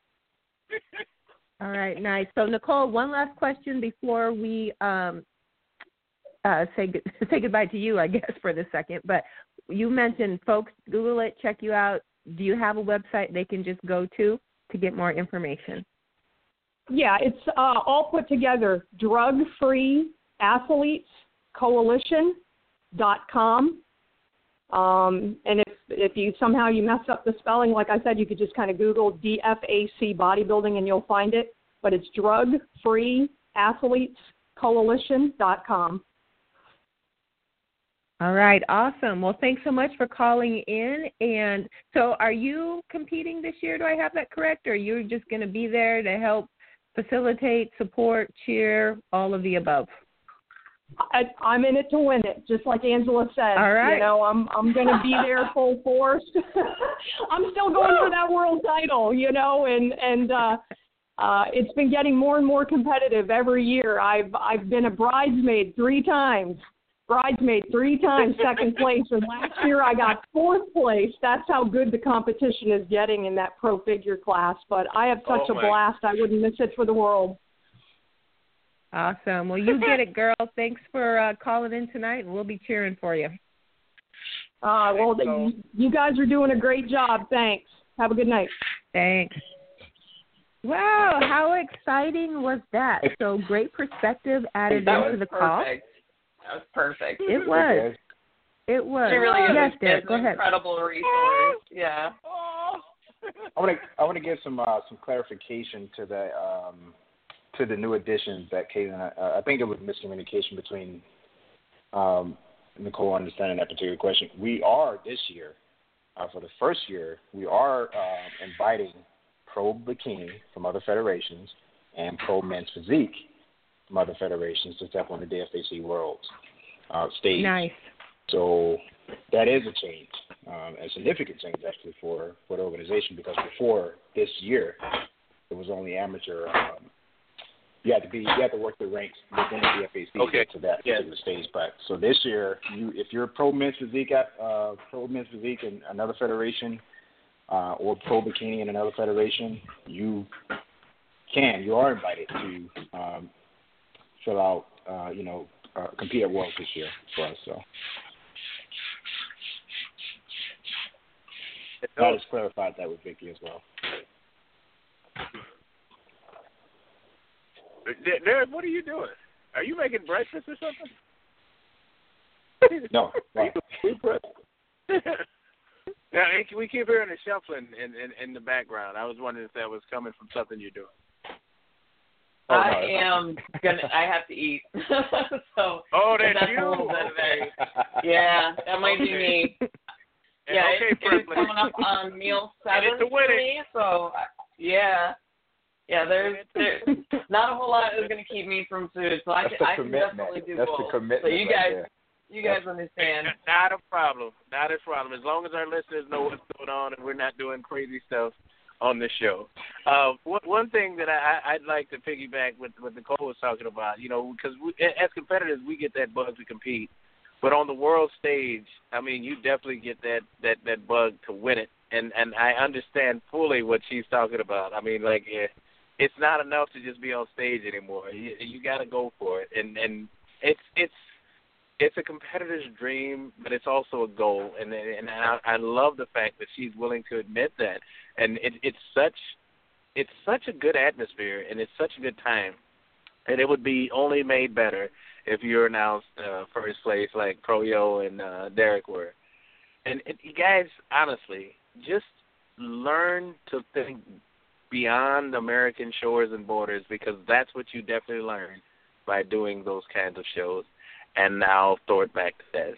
All right, nice. So, Nicole, one last question before we um, uh, say say goodbye to you, I guess, for this second. But you mentioned folks Google it, check you out. Do you have a website they can just go to to get more information? Yeah, it's uh, all put together, drug free athletes coalition dot com. Um, and if, if you somehow you mess up the spelling, like I said, you could just kind of Google D F A C bodybuilding and you'll find it. But it's drug free athletes coalition dot com. All right, awesome. Well, thanks so much for calling in. And so are you competing this year? Do I have that correct? Or are you just going to be there to help facilitate, support, cheer, all of the above? I, I'm in it to win it, just like Angela said. All right. You know, I'm I'm going to be there full force. I'm still going for that world title, you know, and and uh, uh, it's been getting more and more competitive every year. I've I've been a bridesmaid three times, bridesmaid three times second place, and last year I got fourth place. That's how good the competition is getting in that pro figure class. But I have such Oh, a my. blast. I wouldn't miss it for the world. Awesome. Well, you get it, girl. Thanks for uh, calling in tonight, and we'll be cheering for you. Uh, well, so. you, you guys are doing a great job. Thanks. Have a good night. Thanks. Wow, how exciting was that? So great perspective added That into was the call. perfect. That was perfect. It was. It was. She really is. Yes, It's Derek, go an ahead. incredible resource. Yeah. I want to I want to give some uh, some clarification to the um, to the new additions that Caitlin. Uh, I think it was miscommunication between um, Nicole understanding that particular question. We are this year, uh, for the first year, we are uh, inviting pro bikini from other federations and pro men's physique from other federations to step on the D F A C World uh, stage. Nice. So that is a change, um, a significant change actually for, for the organization, because before this year it was only amateur. Um, you had to be you had to work the ranks within the D F A C Okay. to that Yeah. particular stage. But so this year, you if you're pro men's physique at uh, pro men's physique in another federation, uh, or pro bikini in another federation, you can you are invited to um, fill out uh, you know uh, compete at Worlds this year for us. So. I just clarified that with Vicky as well. Derek, what are you doing? Are you making breakfast or something? No. Are you now, we keep hearing the shuffling in, in, in the background. I was wondering if that was coming from something you're doing. Oh, no, I am gonna. I have to eat. so. Oh, that's that's you. A little bit of Okay. it. Yeah, that might be me. Yeah, okay, it's, it's Franklin. coming up on meal And seven it's a for winning. me. So yeah, yeah. There's, there's not a whole lot that's gonna keep me from food. So I That's can, the I can commitment. definitely do That's both. the commitment. So you right guys, there. you guys understand. Not a problem. Not a problem. As long as our listeners know what's going on and we're not doing crazy stuff on the show. Uh, one, one thing that I, I'd like to piggyback with what Nicole was talking about, you know, because we, as competitors, we get that bug to compete. But on the world stage, I mean, you definitely get that, that, that bug to win it. And, and I understand fully what she's talking about. I mean, like, it, it's not enough to just be on stage anymore. You, you got to go for it. And, and it's it's it's a competitor's dream, but it's also a goal. And and I, I love the fact that she's willing to admit that. And it, it's such it's such a good atmosphere, and it's such a good time. And it would be only made better if you're announced uh, first place like Pro-Yo and uh, Derek were. And it, you guys, honestly, just learn to think beyond American shores and borders, because that's what you definitely learn by doing those kinds of shows. And now I'll throw it back to Des.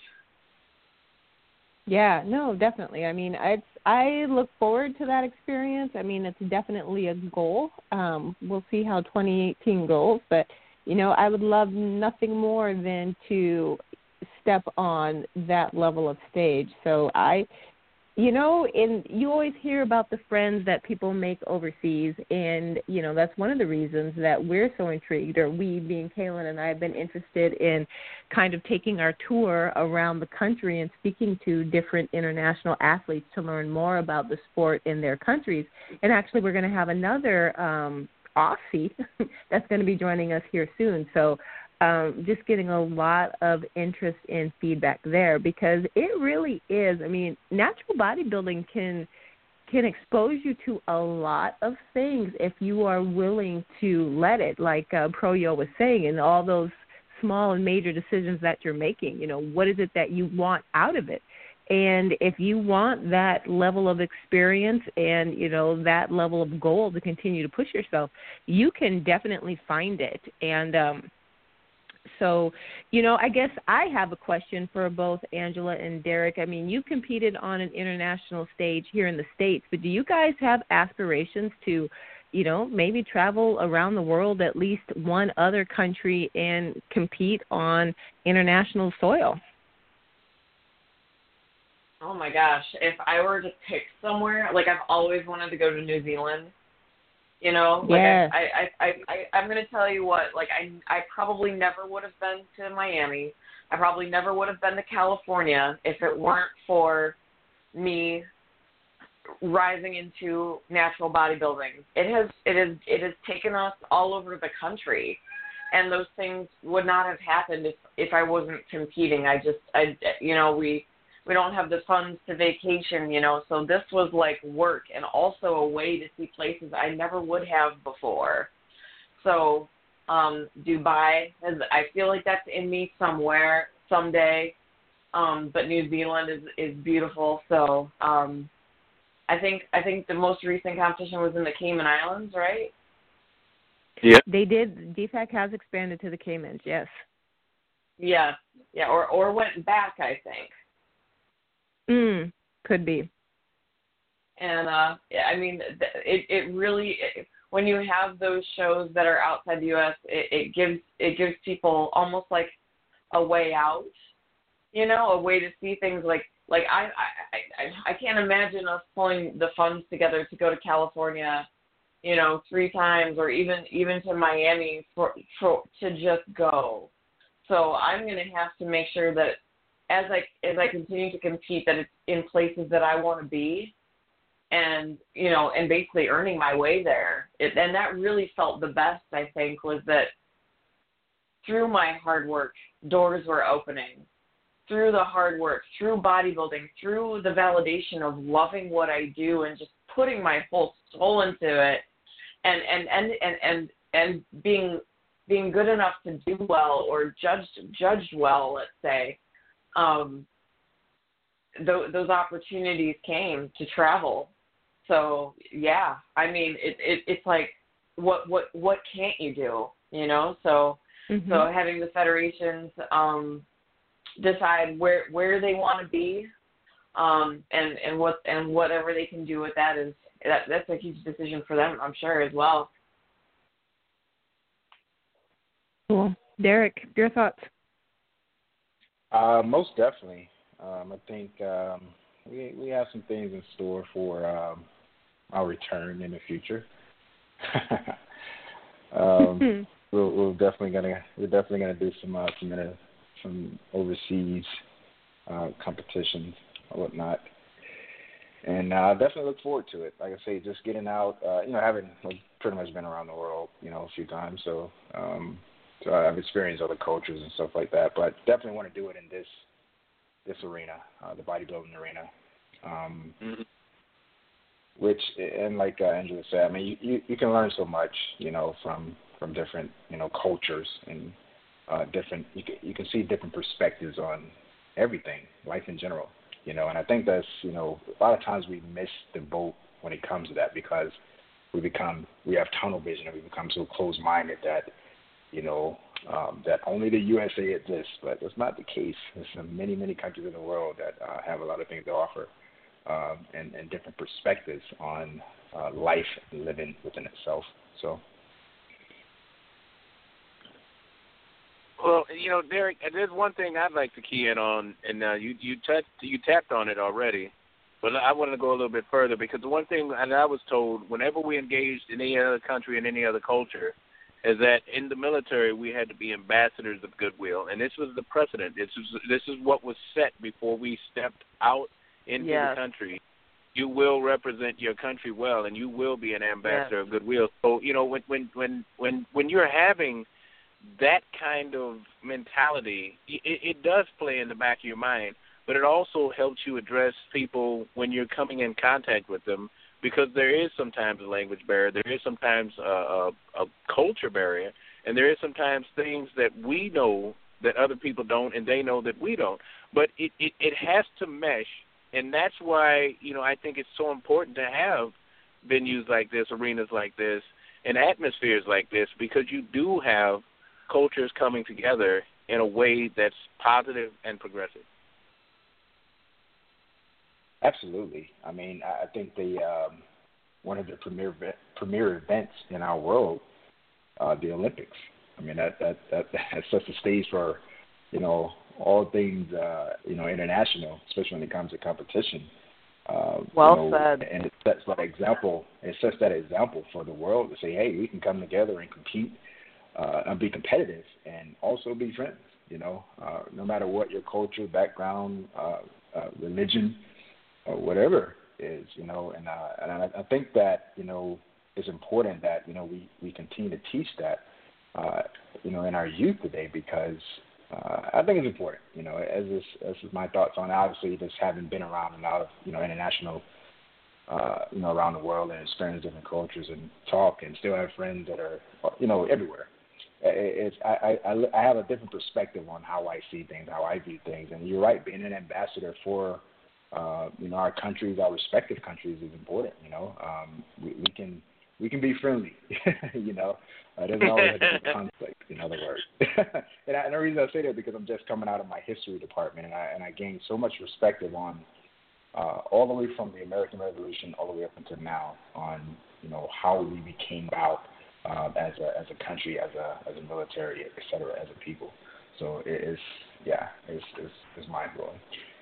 Yeah, no, definitely. I mean, I I look forward to that experience. I mean, it's definitely a goal. Um, we'll see how twenty eighteen goes, but you know, I would love nothing more than to step on that level of stage. So I, you know, and you always hear about the friends that people make overseas, and, you know, that's one of the reasons that we're so intrigued, or we, being Kaylin and I, have been interested in kind of taking our tour around the country and speaking to different international athletes to learn more about the sport in their countries. And actually, we're going to have another um, Aussie that's going to be joining us here soon. So Um, just getting a lot of interest in feedback there, because it really is. I mean, natural bodybuilding can can expose you to a lot of things if you are willing to let it, like uh, Pro-Yo was saying, and all those small and major decisions that you're making. You know, what is it that you want out of it? And if you want that level of experience and, you know, that level of goal to continue to push yourself, you can definitely find it. And um So, you know, I guess I have a question for both Angela and Derek. I mean, you competed on an international stage here in the States, but do you guys have aspirations to, you know, maybe travel around the world, at least one other country, and compete on international soil? Oh my gosh, if I were to pick somewhere, like I've always wanted to go to New Zealand. You know, like Yes. I, I, I, I, I'm going to tell you what, like I, I probably never would have been to Miami. I probably never would have been to California if it weren't for me rising into natural bodybuilding. It has, it has, it has taken us all over the country, and those things would not have happened if, if I wasn't competing. I just, I, you know, we, we don't have the funds to vacation, you know, so this was like work and also a way to see places I never would have before. So, um, Dubai, has, I feel like that's in me somewhere, someday, um, but New Zealand is, is beautiful, so, um, I think I think the most recent competition was in the Cayman Islands, right? Yeah. They did. D FAC has expanded to the Caymans, yes. Yeah, yeah, or or went back, I think. Mm, could be. And uh, yeah, I mean, it it really it, when you have those shows that are outside the U S, it, it gives it gives people almost like a way out, you know, a way to see things like. Like, I, I, I, I can't imagine us pulling the funds together to go to California, you know, three times or even even to Miami for, for to just go. So I'm going to have to make sure that as I as I continue to compete, that it's in places that I want to be, and you know, and basically earning my way there. It, and that really felt the best, I think, was that through my hard work, doors were opening. Through the hard work, through bodybuilding, through the validation of loving what I do and just putting my whole soul into it, and and and and and, and being being good enough to do well or judged judged well, let's say, um, th- those opportunities came to travel. So yeah, I mean, it, it it's like what what what can't you do, you know? So Mm-hmm. so having the federations. Um, decide where where they want to be, um, and and what and whatever they can do with that is that that's a huge decision for them, I'm sure, as well. Cool. Derek, your thoughts? Uh, most definitely. Um, I think um, we we have some things in store for um, our return in the future. um, we're, we're definitely gonna we're definitely gonna do some uh, some inter- some overseas uh, competitions or whatnot. And I uh, definitely look forward to it. Like I say, just getting out, uh, you know, having pretty much been around the world, you know, a few times. So, um, so I've experienced other cultures and stuff like that. But definitely want to do it in this this arena, uh, the bodybuilding arena. Um, mm-hmm. Which, and like uh, Angela said, I mean, you, you, you can learn so much, you know, from, from different, you know, cultures and Uh, different, you can, you can see different perspectives on everything, life in general, you know, and I think that's, you know, a lot of times we miss the boat when it comes to that because we become, we have tunnel vision and we become so closed-minded that, you know, um, that only the U S A exists, but that's not the case. There's many, many countries in the world that uh, have a lot of things to offer um, and, and different perspectives on uh, life and living within itself, so. Well, you know, Derek, there's one thing I'd like to key in on, and uh, you you touched, you tapped on it already, but I want to go a little bit further because the one thing that I was told whenever we engaged in any other country and any other culture is that in the military we had to be ambassadors of goodwill, and this was the precedent. This is this is what was set before we stepped out into Yes. the country. You will represent your country well, and you will be an ambassador Yes. of goodwill. So, you know, when when when when when you're having that kind of mentality, it, it does play in the back of your mind, but it also helps you address people when you're coming in contact with them because there is sometimes a language barrier, there is sometimes a, a, a culture barrier, and there is sometimes things that we know that other people don't and they know that we don't. But it, it, it has to mesh, and that's why, you know, I think it's so important to have venues like this, arenas like this, and atmospheres like this because you do have cultures coming together in a way that's positive and progressive. Absolutely. I mean, I think the um, one of the premier premier events in our world, uh, the Olympics. I mean, that that that, that sets the stage for, you know, all things uh, you know international, especially when it comes to competition. Uh, well you know, said. And it sets that example. It sets that example for the world to say, hey, we can come together and compete uh, and be competitive, and also be friends. You know, uh, no matter what your culture, background, uh, uh, religion, or whatever is. You know, and uh, and I, I think that you know it's important that you know we, we continue to teach that uh, you know in our youth today, because uh, I think it's important. You know, as is as is my thoughts on it. Obviously, just having been around a lot of you know international. Uh, you know, around the world and experience different cultures and talk, and still have friends that are, you know, everywhere. It's I, I, I have a different perspective on how I see things, how I view things. And you're right, being an ambassador for, uh, you know, our countries, our respective countries is important. You know, um, we, we can we can be friendly. you know, uh, there's always a conflict. In other words, and, I, and the reason I say that is because I'm just coming out of my history department, and I and I gained so much perspective on. Uh, all the way from the American Revolution all the way up until now on, you know, how we became about uh, as a as a country, as a as a military, et cetera, as a people. So it is, yeah, it's it's, it's mind blowing.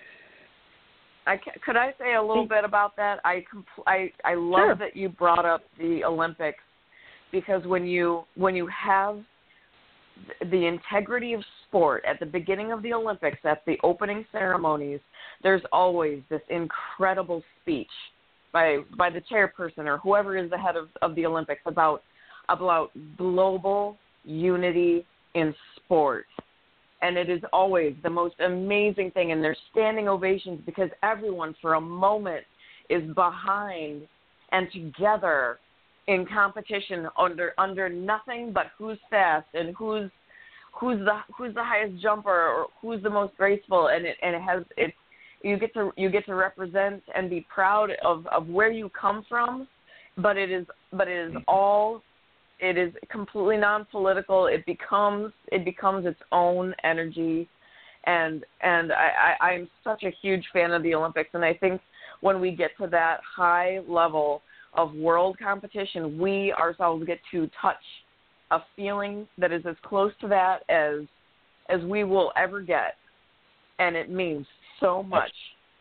I ca- could I say a little bit about that? I compl- I I love Sure. that you brought up the Olympics, because when you when you have the integrity of sport at the beginning of the Olympics, at the opening ceremonies, there's always this incredible speech by by the chairperson or whoever is the head of, of the Olympics about about global unity in sport. And it is always the most amazing thing, and there's standing ovations because everyone for a moment is behind and together in competition under under nothing but who's fast and who's who's the who's the highest jumper or who's the most graceful, and it and it has it you get to you get to represent and be proud of, of where you come from, but it is but it is all it is completely non-political. It becomes it becomes its own energy, and and I, I I'm such a huge fan of the Olympics, and I think when we get to that high level of world competition, we ourselves get to touch a feeling that is as close to that as as we will ever get, and it means so much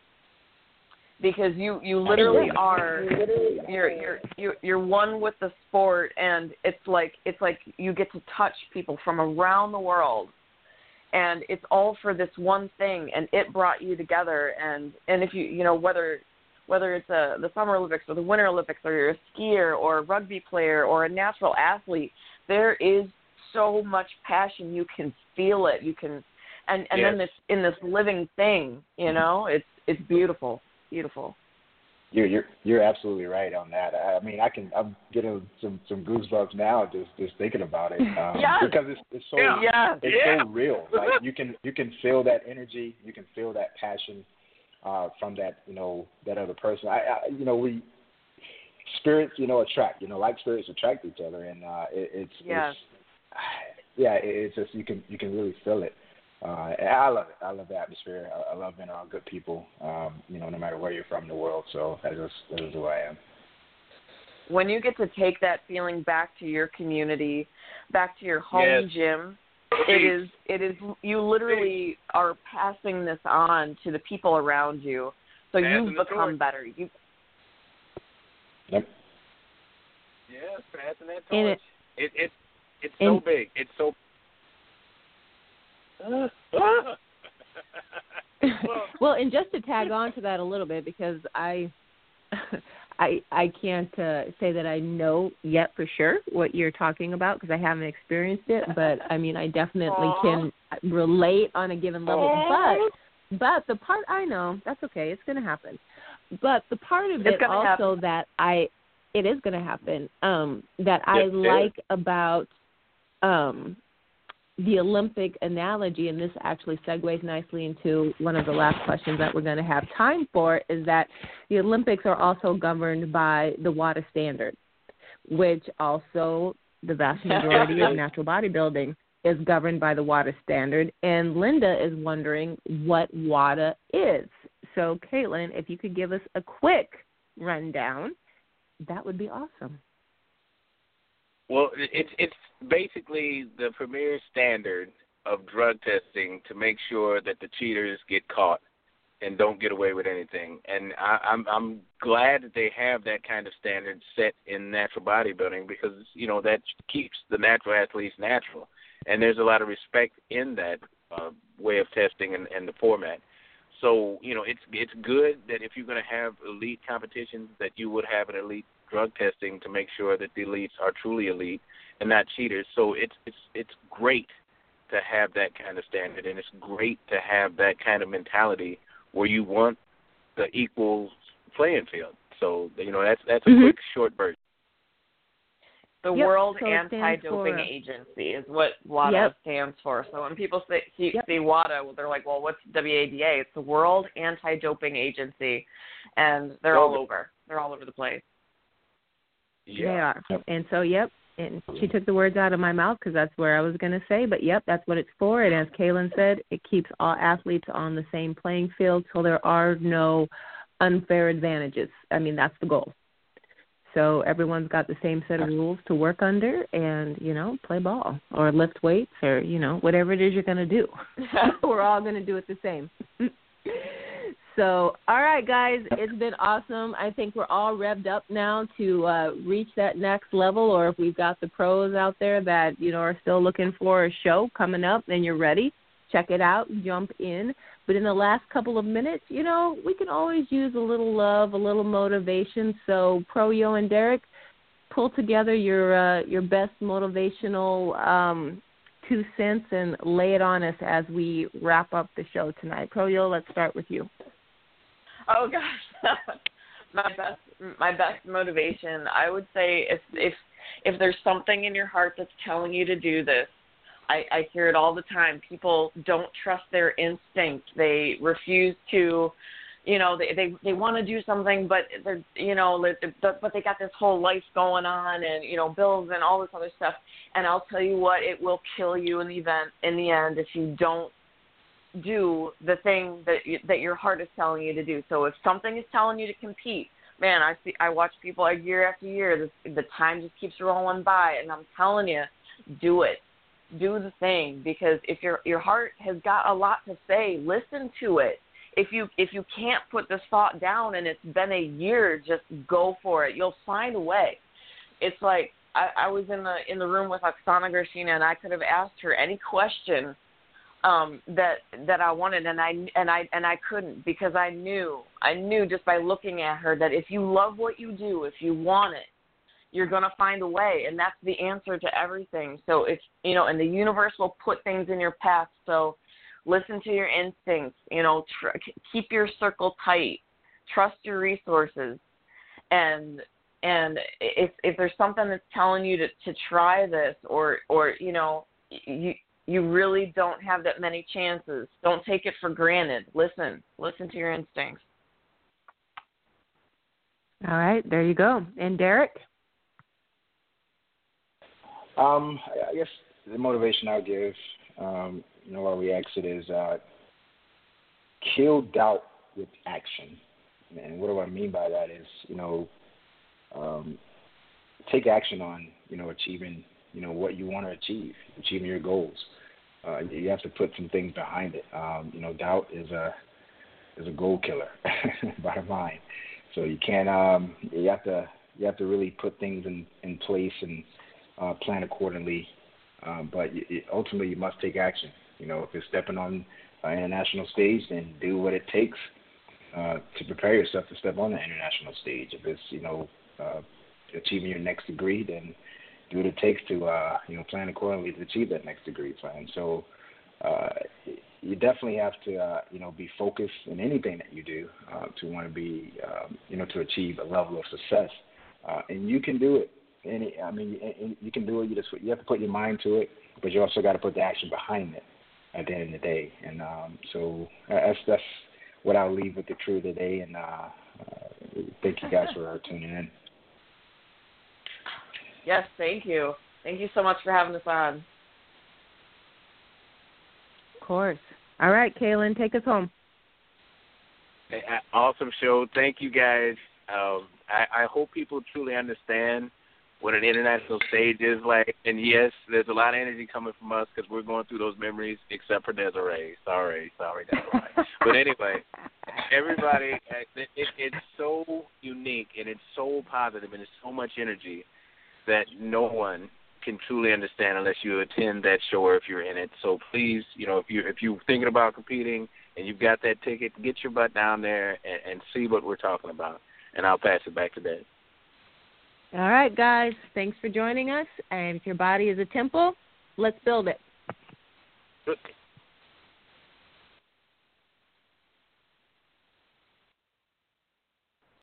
because you, you literally are you're you're you're you're one with the sport, and it's like it's like you get to touch people from around the world, and it's all for this one thing, and it brought you together, and and if you you know whether whether it's a, the Summer Olympics or the Winter Olympics, or you're a skier or a rugby player or a natural athlete, there is so much passion. You can feel it. You can, and, and yes. then this in this living thing, you know, it's it's beautiful, beautiful. You're you're you're absolutely right on that. I mean, I can I'm getting some, some goosebumps now just, just thinking about it. Um, yes. Because it's it's so yeah. it's yeah. so real. Like you can you can feel that energy. You can feel that passion. Uh, from that, you know, that other person. I, I, you know, we spirits, you know, attract. You know, like spirits attract each other, and uh, it, it's, yes. it's, yeah, it, it's just you can you can really feel it. Uh, and I love it. I love the atmosphere. I, I love being around good people. Um, you know, no matter where you're from in the world. So that is that is who I am. When you get to take that feeling back to your community, back to your home Yes. gym. It is, it is, you literally are passing this on to the people around you. So Passing you've the become torch. better. You, Yep. Yes, passing that And torch. it- It, it, it's and- so big. It's so. well, and just to tag on to that a little bit, because I, I, I can't uh, say that I know yet for sure what you're talking about because I haven't experienced it. But I mean, I definitely Aww. can relate on a given level. Aww. But, but the part I know that's okay. It's going to happen. But the part of It's it gonna also happen. that I, it is going to happen. Um, that I Yes, it is. like about, um. the Olympic analogy, and this actually segues nicely into one of the last questions that we're going to have time for, is that the Olympics are also governed by the WADA standard, which also the vast majority of natural bodybuilding is governed by the WADA standard. And Linda is wondering what WADA is. So, Caitlin, if you could give us a quick rundown, that would be awesome. Well, it's it's basically the premier standard of drug testing to make sure that the cheaters get caught and don't get away with anything. And I, I'm I'm glad that they have that kind of standard set in natural bodybuilding because, you know, that keeps the natural athletes natural. And there's a lot of respect in that uh, way of testing and, and the format. So, you know, it's it's good that if you're going to have elite competitions that you would have an elite drug testing to make sure that the elites are truly elite and not cheaters. So it's it's it's great to have that kind of standard, and it's great to have that kind of mentality where you want the equal playing field. So, you know, that's that's a mm-hmm. quick, short version. The yep. World so Anti-Doping for, Agency is what WADA yep. stands for. So when people say, see, yep. see WADA, they're like, well, what's W A D A? It's the World Anti-Doping Agency, and they're all over. They're all over the place. Yeah. They are. Yep. And so, yep, and she took the words out of my mouth because that's where I was going to say, but yep, that's what it's for. And as Kaylin said, it keeps all athletes on the same playing field so there are no unfair advantages. I mean, that's the goal. So everyone's got the same set of rules to work under and, you know, play ball or lift weights or, you know, whatever it is you're going to do. We're all going to do it the same. So, all right, guys, it's been awesome. I think we're all revved up now to uh, reach that next level, or if we've got the pros out there that, you know, are still looking for a show coming up and you're ready, check it out, jump in. But in the last couple of minutes, you know, we can always use a little love, a little motivation. So, Pro Yo and Derek, pull together your uh, your best motivational um, two cents and lay it on us as we wrap up the show tonight. Pro Yo, let's start with you. Oh gosh, my best my best motivation. I would say if if if there's something in your heart that's telling you to do this, I, I hear it all the time. People don't trust their instinct. They refuse to, you know, they they, they want to do something, but they're you know, but they got this whole life going on and you know bills and all this other stuff. And I'll tell you what, it will kill you in the event in the end if you don't do the thing that you, that your heart is telling you to do. So if something is telling you to compete, man, I see, I watch people like year after year. This, the time just keeps rolling by, and I'm telling you, do it, do the thing, because if your your heart has got a lot to say, listen to it. If you if you can't put this thought down and it's been a year, just go for it. You'll find a way. It's like I, I was in the in the room with Oksana Garshina, and I could have asked her any question um that that I wanted, and I and I and I couldn't, because I knew I knew just by looking at her that if you love what you do, if you want it, you're going to find a way, and that's the answer to everything. So it's, you know, and the universe will put things in your path. So listen to your instincts, you know, tr- keep your circle tight, trust your resources, and and if if there's something that's telling you to to try this, or or you know you You really don't have that many chances. Don't take it for granted. Listen. Listen to your instincts. All right, there you go. And Derek? Um, I guess the motivation I'll give, um, you know, while we exit is uh, kill doubt with action. And what do I mean by that is, you know, um, take action on, you know, achieving, you know, what you want to achieve, achieving your goals. Uh, you have to put some things behind it. Um, you know, doubt is a is a goal killer, bottom line. So you can't. Um, you have to. You have to really put things in, in place and uh, plan accordingly. Um, but you, you, ultimately, you must take action. You know, if you're stepping on an international stage, then do what it takes uh, to prepare yourself to step on the international stage. If it's, you know, uh, achieving your next degree, then do what it takes to, uh, you know, plan accordingly to achieve that next degree plan. So uh, you definitely have to, uh, you know, be focused in anything that you do uh, to want to be, um, you know, to achieve a level of success. Uh, and you can do it. Any, I mean, you can do it. You just you have to put your mind to it, but you also got to put the action behind it at the end of the day. And um, so that's that's what I'll leave with the crew today. And uh, uh, thank you guys for tuning in. Yes, thank you. Thank you so much for having us on. Of course. All right, Kaylin, take us home. Awesome show. Thank you, guys. Um, I, I hope people truly understand what an international stage is like. And yes, there's a lot of energy coming from us because we're going through those memories, except for Desiree. Sorry, sorry, Desiree. But anyway, everybody, it, it, it's so unique and it's so positive and it's so much energy that no one can truly understand unless you attend that show or if you're in it. So please, you know, if you if you're thinking about competing and you've got that ticket, get your butt down there and, and see what we're talking about. And I'll pass it back to Dave. All right, guys. Thanks for joining us. And if your body is a temple, let's build it.